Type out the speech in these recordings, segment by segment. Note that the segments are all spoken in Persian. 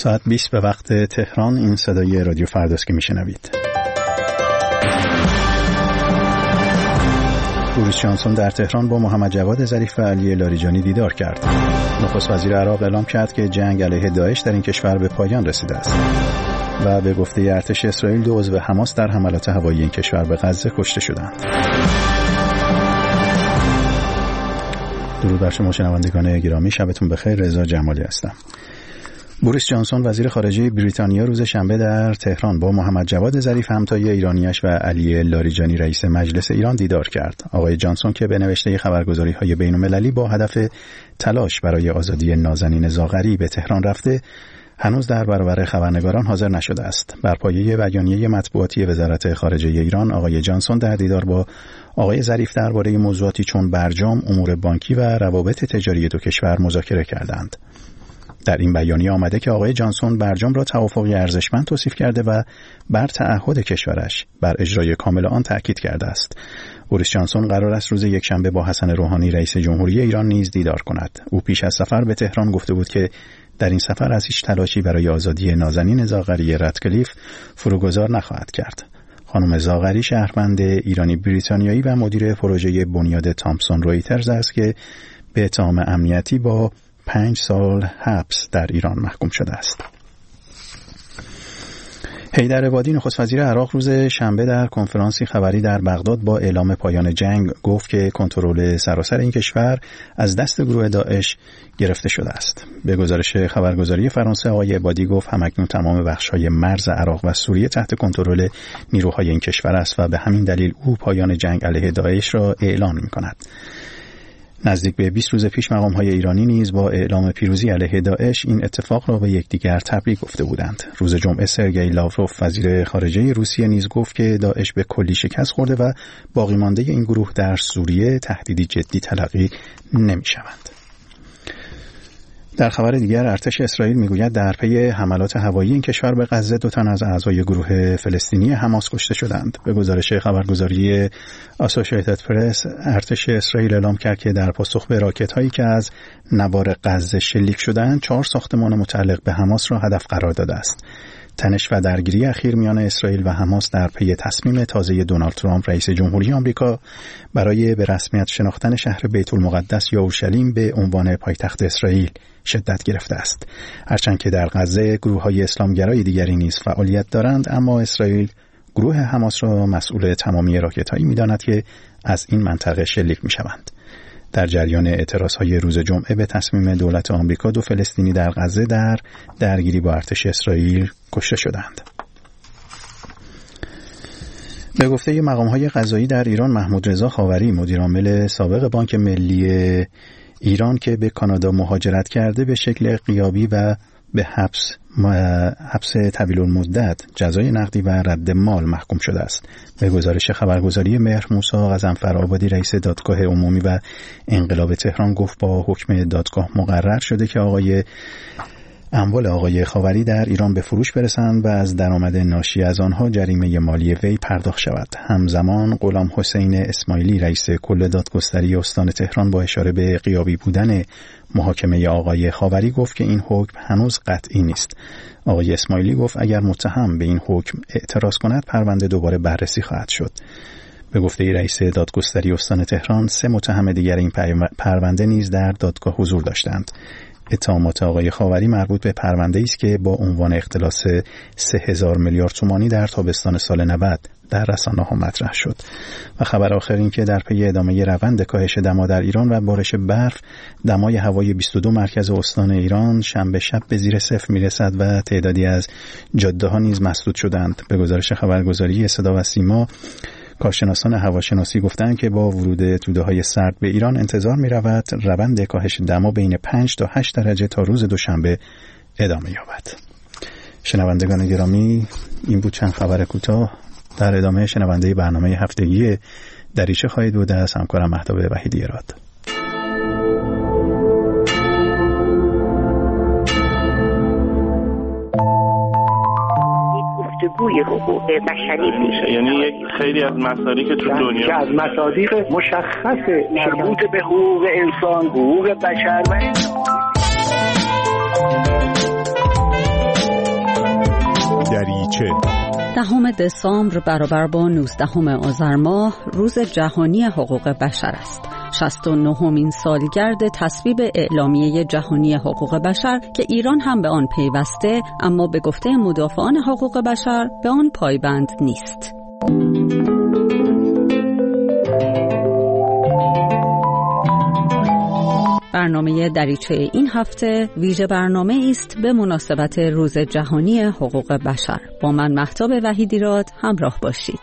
ساعت 20 به وقت تهران. این صدای رادیو فرداست که میشنوید. بوریس جانسون در تهران با محمد جواد ظریف و علی لاریجانی دیدار کرد. نخست وزیر عراق اعلام کرد که جنگ علیه داعش در این کشور به پایان رسیده است و به گفته ارتش اسرائیل 2 عضو حماس در حملات هوایی این کشور به غزه کشته شدند. درود بر شما شنوندگان گرامی، شبتون بخیر. رضا جمالی هستم. بوریس جانسون وزیر خارجه بریتانیا روز شنبه در تهران با محمد جواد ظریف همتای ایرانیش و علی لاریجانی رئیس مجلس ایران دیدار کرد. آقای جانسون که به نوشته خبرگزاری‌های بین‌المللی با هدف تلاش برای آزادی نازنین زاغری به تهران رفته، هنوز در برابر خبرنگاران حاضر نشده است. بر پایه بیانیه مطبوعاتی وزارت خارجه ایران، آقای جانسون در دیدار با آقای ظریف درباره موضوعاتی چون برجام، امور بانکی و روابط تجاری دو کشور مذاکره کردند. در این بیانیه آمده که آقای جانسون برجام را توافقی ارزشمند توصیف کرده و بر تعهد کشورش بر اجرای کامل آن تأکید کرده است. بوریس جانسون قرار است روز یکشنبه با حسن روحانی رئیس جمهوری ایران نیز دیدار کند. او پیش از سفر به تهران گفته بود که در این سفر از هیچ تلاشی برای آزادی نازنین زاغری رتکلیف فروگذار نخواهد کرد. خانم زاغری شهروند ایرانی بریتانیایی و مدیر پروژه بنیاد تامسون رویترز است که به اتهام امنیتی با 5 سال حبس در ایران محکوم شده است. حیدر عبادی نخست وزیر عراق روز شنبه در کنفرانسی خبری در بغداد با اعلام پایان جنگ گفت که کنترل سراسر این کشور از دست گروه داعش گرفته شده است. به گزارش خبرگزاری فرانسه، آقای عبادی گفت همکنون تمام بخش‌های مرز عراق و سوریه تحت کنترل نیروهای این کشور است و به همین دلیل او پایان جنگ علیه داعش را اعلام می‌کند. نزدیک به 20 روز پیش مقام‌های ایرانی نیز با اعلام پیروزی علیه داعش این اتفاق را به یکدیگر تبریک گفته بودند. روز جمعه سرگئی لاوروف وزیر خارجه روسیه نیز گفت که داعش به کلی شکست خورده و باقی مانده این گروه در سوریه تهدیدی جدی تلقی نمی‌شوند. در خبر دیگر، ارتش اسرائیل میگوید در پی حملات هوایی این کشور به غزه 2 تن از اعضای گروه فلسطینی حماس کشته شدند. به گزارش خبرگزاری اسوسییتد پرس، ارتش اسرائیل اعلام کرد که در پاسخ به راکت‌هایی که از نوار غزه شلیک شدند، 4 ساختمان متعلق به حماس را هدف قرار داده است. تنش و درگیری اخیر میان اسرائیل و حماس در پی تصمیم تازه دونالد ترامپ رئیس جمهوری آمریکا برای به رسمیت شناختن شهر بیت المقدس یا اورشلیم به عنوان پایتخت اسرائیل شدت گرفته است. هرچند که در غزه گروه‌های اسلامگرای دیگری نیز فعالیت دارند، اما اسرائیل گروه حماس را مسئول تمامی راکت‌هایی می‌داند که از این منطقه شلیک می‌شوند. در جریان اعتراضهای روز جمعه به تصمیم دولت آمریکا 2 فلسطینی در غزه در درگیری با ارتش اسرائیل کشته شدند. به گفته مقام‌های قضایی در ایران، محمود رضا خاوری مدیرعامل سابق بانک ملی ایران که به کانادا مهاجرت کرده به شکل غیابی و به حبس طویل المدت، جزای نقدی و رد مال محکوم شده است. به گزارش خبرگزاری مهر موسی غضنفرآبادی رئیس دادگاه عمومی و انقلاب تهران گفت با حکم دادگاه مقرر شده که اموال آقای خاوری در ایران به فروش برسند و از درآمد ناشی از آنها جریمه مالی وی پرداخت شود. همزمان غلام حسین اسماعیلی رئیس کل دادگستری استان تهران با اشاره به غیابی بودن محاکمه آقای خاوری گفت که این حکم هنوز قطعی نیست. آقای اسماعیلی گفت اگر متهم به این حکم اعتراض کند پرونده دوباره بررسی خواهد شد. به گفته رئیس دادگستری استان تهران 3 متهم دیگر این پرونده نیز در دادگاه حضور داشتند. اتهامات آقای خاوری مربوط به پرونده‌ای است که با عنوان اختلاس 3000 میلیارد تومانی در تابستان سال 90 در رسانه‌ها مطرح شد. و خبر آخر این که در پی ادامه روند کاهش دما در ایران و بارش برف، دمای هوای 22 مرکز استان ایران شنبه شب به زیر صفر میرسد و تعدادی از جاده‌ها نیز مسدود شدند. به گزارش خبرگزاری صدا و سیما، کارشناسان هواشناسی گفتند که با ورود توده‌های سرد به ایران انتظار می‌رود روند کاهش دما بین 5 تا 8 درجه تا روز دوشنبه ادامه یابد. شنوندگان گرامی، این بود چند خبر کوتاه. در ادامه شنونده برنامه هفتگی دریچه خواهید بود از همکارم مهتاب وحیدی اراد. گفتگوی حقوق بشری میشه، یعنی یک خیلی از مسائلی که تو دنیا که از مصادیق مشخص مربوط به حقوق انسان، حقوق بشر و 10 دسامبر برابر با 19 آذر ماه روز جهانی حقوق بشر است. 69مین سالگرد تصویب اعلامیه جهانی حقوق بشر که ایران هم به آن پیوسته، اما به گفته مدافعان حقوق بشر به آن پایبند نیست. برنامه دریچه این هفته ویژه برنامه است به مناسبت روز جهانی حقوق بشر. با من مهتاب وحیدیراد همراه باشید.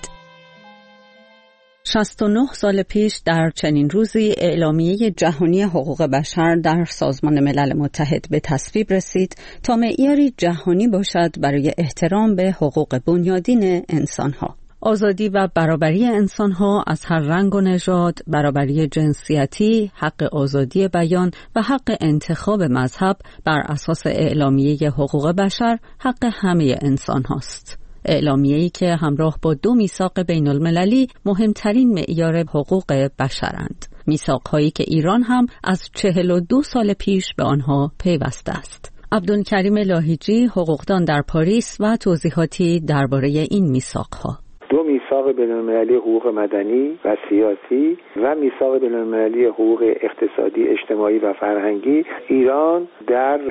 69 سال پیش در چنین روزی اعلامیه جهانی حقوق بشر در سازمان ملل متحد به تصویب رسید تا معیاری جهانی باشد برای احترام به حقوق بنیادین انسانها. آزادی و برابری انسانها از هر رنگ و نژاد، برابری جنسیتی، حق آزادی بیان و حق انتخاب مذهب بر اساس اعلامیه حقوق بشر حق همه انسانهاست. اعلامیه‌ای که همراه با 2 میثاق بین‌المللی مهمترین معیار حقوق بشرند. میثاق‌هایی که ایران هم از 42 سال پیش به آنها پیوسته است. عبدالکریم لاهیجی، حقوقدان در پاریس و توضیحاتی درباره این میثاق‌ها. 2 میثاق بین‌المللی حقوق مدنی و سیاسی و میثاق بین‌المللی حقوق اقتصادی، اجتماعی و فرهنگی، ایران در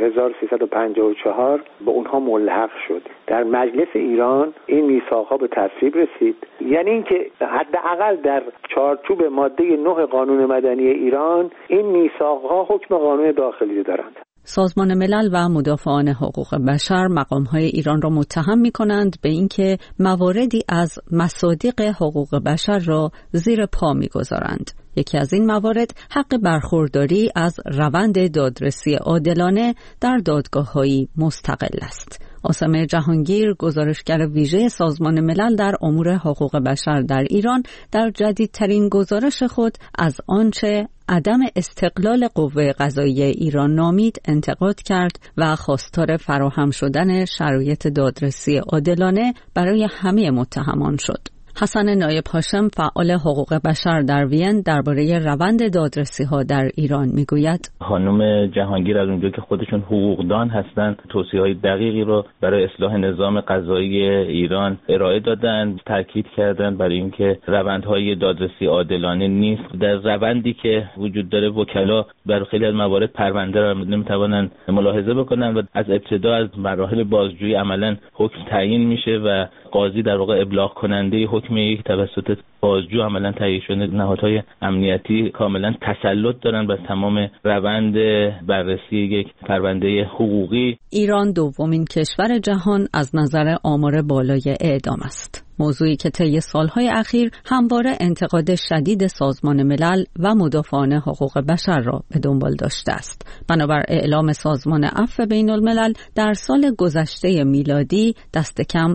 1354 به اونها ملحق شد. در مجلس ایران این میثاق‌ها به تصویب رسید. یعنی اینکه حداقل در چارچوب ماده 9 قانون مدنی ایران این میثاق‌ها حکم قانون داخلی دارند. سازمان ملل و مدافعان حقوق بشر مقام‌های ایران را متهم می‌کنند به اینکه مواردی از مصادیق حقوق بشر را زیر پا می‌گذارند. یکی از این موارد حق برخورداری از روند دادرسی عادلانه در دادگاه‌های مستقل است. آسمه جهانگیر، گزارشگر ویژه سازمان ملل در امور حقوق بشر در ایران، در جدیدترین گزارش خود از آنچه عدم استقلال قوه قضاییه ایران نامید انتقاد کرد و خواستار فراهم شدن شرایط دادرسی عادلانه برای همه متهمان شد. حسن نایب هاشم، فعال حقوق بشر در وین، درباره روند دادرسی‌ها در ایران میگوید: خانم جهانگیر از اونجا که خودشون حقوقدان هستند، توصیه‌های دقیقی رو برای اصلاح نظام قضایی ایران ارائه دادند، تاکید کردند برای اینکه روندهای دادرسی عادلانه نیست. در روندی که وجود داره وکلا در خیلی از موارد پرونده را نمیتوانند ملاحظه بکنند و از ابتدا از مراحل بازجویی عملاً حکم تعیین میشه و قاضی در واقع ابلاغ کننده حکم یک توسط بازجو عملاً تایید شده. نهادهای امنیتی کاملاً تسلط دارن بر تمام روند بررسی یک پرونده حقوقی. ایران دومین کشور جهان از نظر آمار بالای اعدام است. موضوعی که طی سالهای اخیر همواره انتقاد شدید سازمان ملل و مدافعان حقوق بشر را به دنبال داشته است. بنابر اعلام سازمان عفو بین‌الملل در سال گذشته میلادی دست کم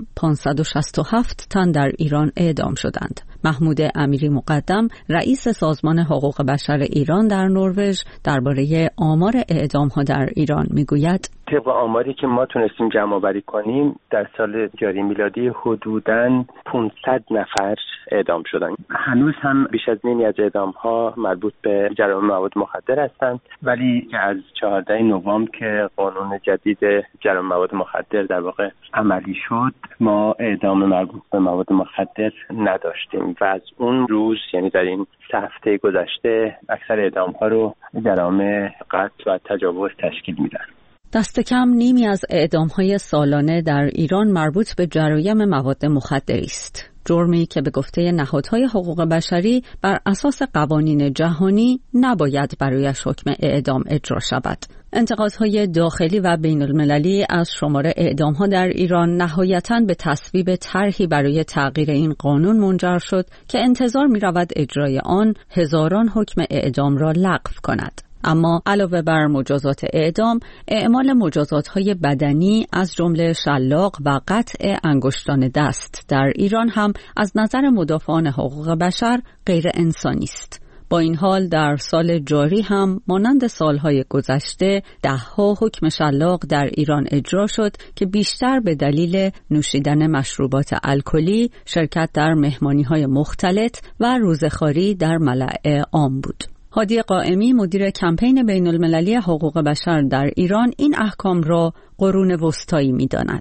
567 تن در ایران اعدام شدند. محمود امیری مقدم، رئیس سازمان حقوق بشر ایران در نروژ، درباره آمار اعدام‌ها در ایران میگوید: طبق آماری که ما تونستیم جمع آوری کنیم در سال جاری میلادی حدوداً 500 نفر اعدام شدن. هنوز هم بیش از نیمی از اعدام‌ها مربوط به جرایم مواد مخدر هستند، ولی از 14 نوامبر که قانون جدید جرایم مواد مخدر در واقع عملی شد، ما اعدام مربوط به مواد مخدر نداشتیم و از اون روز، یعنی در این 3 هفته گذشته، اکثر اعدام‌ها رو جرایم قتل و تجاوز تشکیل میدن. دست کم نیمی از اعدام‌های سالانه در ایران مربوط به جرایم مواد مخدری است. جرمی که به گفته نهادهای حقوق بشری بر اساس قوانین جهانی نباید برایش حکم اعدام اجرا شود. انتقادهای داخلی و بین‌المللی از شمار اعدام‌ها در ایران نهایتاً به تصویب طرحی برای تغییر این قانون منجر شد که انتظار می‌رود اجرای آن هزاران حکم اعدام را لغو کند. اما علاوه بر مجازات اعدام، اعمال مجازات‌های بدنی از جمله شلاق و قطع انگشتان دست در ایران هم از نظر مدافعان حقوق بشر غیر انسانی است. با این حال در سال جاری هم مانند سالهای گذشته 10 حکم شلاق در ایران اجرا شد که بیشتر به دلیل نوشیدن مشروبات الکلی، شرکت در مهمانی‌های مختلط و روزخواری در ملاء عام بود. هادی قائمی، مدیر کمپین بین‌المللی حقوق بشر در ایران، این احکام را قرون وسطایی می‌داند.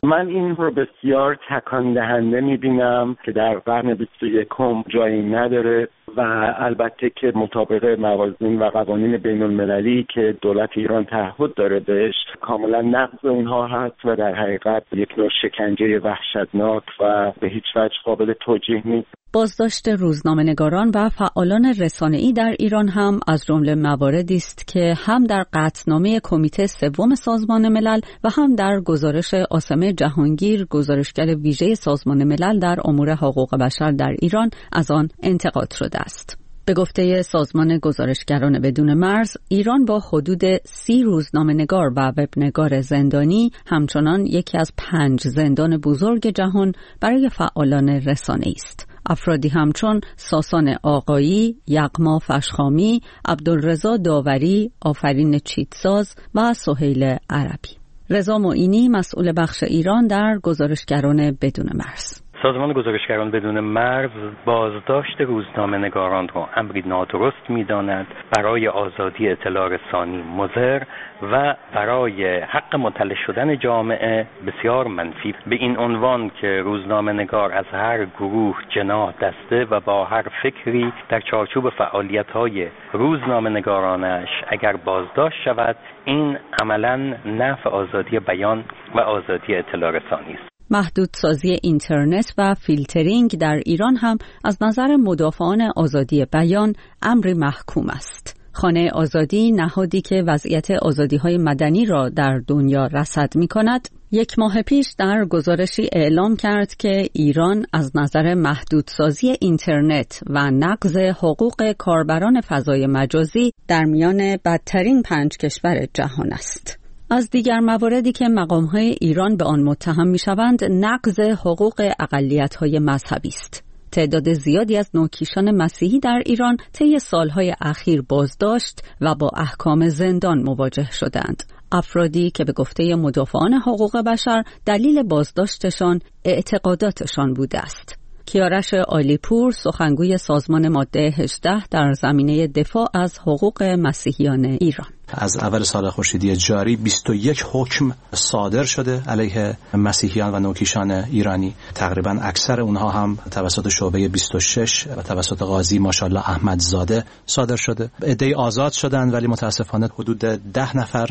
من این رو بسیار تکان دهنده می‌بینم که در قرن 21 جایی نداره و البته که مطابق موازین و قوانین بین‌المللی که دولت ایران تعهد داره بهش کاملا نقض اونها هست و در حقیقت یک نوع شکنجه وحشتناک و به هیچ وجه قابل توجیه نیست. بازداشت روزنامه‌نگاران و فعالان رسانه‌ای در ایران هم از جمله مواردی است که هم در قطعنامه کمیته سوم سازمان ملل و هم در گزارش عاصمه جهانگیر، گزارشگر ویژه سازمان ملل در امور حقوق بشر در ایران، از آن انتقاد شده است. به گفته سازمان گزارشگران بدون مرز، ایران با حدود 30 روزنامه‌نگار و وبنگار زندانی همچنان یکی از 5 زندان بزرگ جهان برای فعالان رسانه‌ای است. افرادی همچون ساسان آقایی، یغما فشخامی، عبدالرضا داوری، آفرین چیتساز و سهیل عربی. رضا معینی، مسئول بخش ایران در گزارشگران بدون مرز: سازمان گزارشگران بدون مرز بازداشت روزنامه‌نگاران را امری نادرست می‌داند، برای آزادی اطلاع رسانی مضر و برای حق مطلع شدن جامعه بسیار منفی، به این عنوان که روزنامه‌نگار از هر گروه، جناح، دسته و با هر فکری در چارچوب فعالیت‌های روزنامه‌نگارانش اگر بازداشت شود، این عملاً نفی آزادی بیان و آزادی اطلاع رسانی است. محدودسازی اینترنت و فیلترینگ در ایران هم از نظر مدافعان آزادی بیان امری محکوم است. خانه آزادی، نهادی که وضعیت آزادی‌های مدنی را در دنیا رصد می‌کند، 1 ماه پیش در گزارشی اعلام کرد که ایران از نظر محدودسازی اینترنت و نقض حقوق کاربران فضای مجازی در میان بدترین 5 کشور جهان است. از دیگر مواردی که مقام‌های ایران به آن متهم می‌شوند، نقض حقوق اقلیت‌های مذهبی است. تعداد زیادی از نوکیشان مسیحی در ایران طی سالهای اخیر بازداشت و با احکام زندان مواجه شدند. افرادی که به گفته مدافعان حقوق بشر دلیل بازداشتشان اعتقاداتشان بوده است. کیارش عالیپور، سخنگوی سازمان ماده 18 در زمینه دفاع از حقوق مسیحیان ایران: از اول سال خورشیدی جاری 21 حکم صادر شده علیه مسیحیان و نوکیشان ایرانی. تقریبا اکثر اونها هم توسط شعبه 26 و توسط قاضی ماشاءالله احمدزاده صادر شده. عده‌ای آزاد شدند، ولی متاسفانه حدود 10 نفر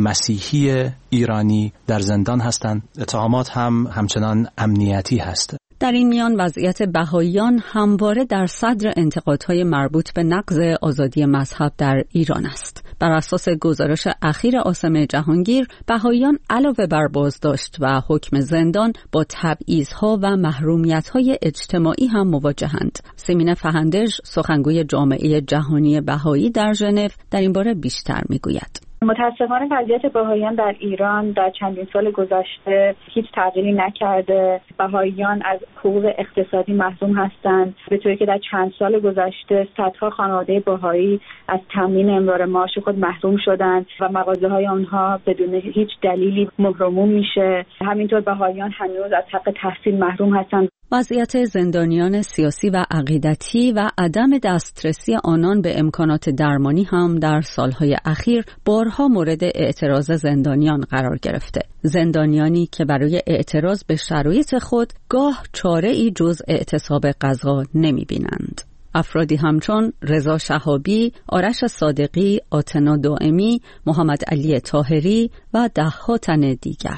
مسیحی ایرانی در زندان هستند. اتهامات هم همچنان امنیتی هست. در این میان وضعیت بهائیان همواره در صدر انتقادهای مربوط به نقض آزادی مذهب در ایران است. بر اساس گزارش اخیر عاصمه جهانگیر، بهائیان علاوه بر بازداشت و حکم زندان با تبعیض‌ها و محرومیت‌های اجتماعی هم مواجهند. سیمین فهندژ، سخنگوی جامعه جهانی بهایی در ژنو، در این باره بیشتر می‌گوید. متاسفانه وضعیت بهائیان در ایران در چندین سال گذشته هیچ تغییری نکرده. بهائیان از حقوق اقتصادی محروم هستند، به طوری که در چند سال گذشته صدها خانواده بهایی از تامین امرار معاش خود محروم شدند و مغازه‌های آنها بدون هیچ دلیلی مهرموم میشه. همینطور بهائیان هنوز از حق تحصیل محروم هستند. وضعیت زندانیان سیاسی و عقیدتی و عدم دسترسی آنان به امکانات درمانی هم در سالهای اخیر بارها مورد اعتراض زندانیان قرار گرفته. زندانیانی که برای اعتراض به شرایط خود گاه چاره‌ای جز اعتصاب غذا نمی‌بینند. افرادی همچون رضا شهابی، آرش صادقی، آتنا دائمی، محمد علی طاهری و 10 تن دیگر.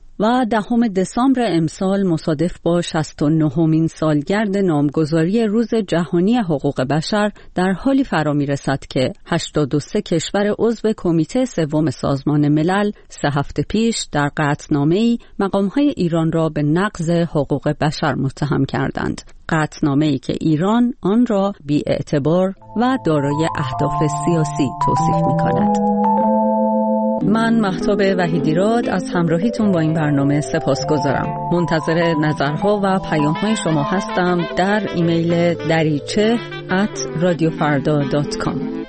و 10 دسامبر امسال مصادف با 69مین سالگرد نامگذاری روز جهانی حقوق بشر در حالی فرا می‌رسد که 83 کشور عضو کمیته سوم سازمان ملل 3 هفته پیش در قطعنامه‌ای مقام‌های ایران را به نقض حقوق بشر متهم کردند. قطعنامه‌ای که ایران آن را بی‌اعتبار و دارای اهداف سیاسی توصیف می‌کند. من مهتاب وحیدیراد از همراهیتون با این برنامه سپاسگزارم. منتظر نظرها و پیام‌های شما هستم در ایمیل dariche@radiofarda.com.